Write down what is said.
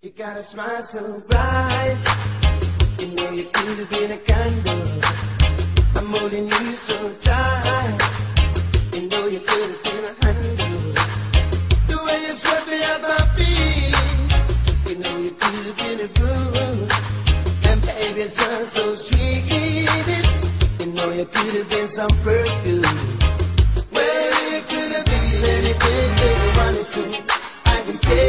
You got a smile so bright, you know you could have been a candle. I'm holding you so tight, you know you could have been a handle. The way you swept me off my feet, you know you could have been a groove. And baby, it sounds so sweet, you know you could have been some perfume. Well, you could have been anything that you wanted to. I can tell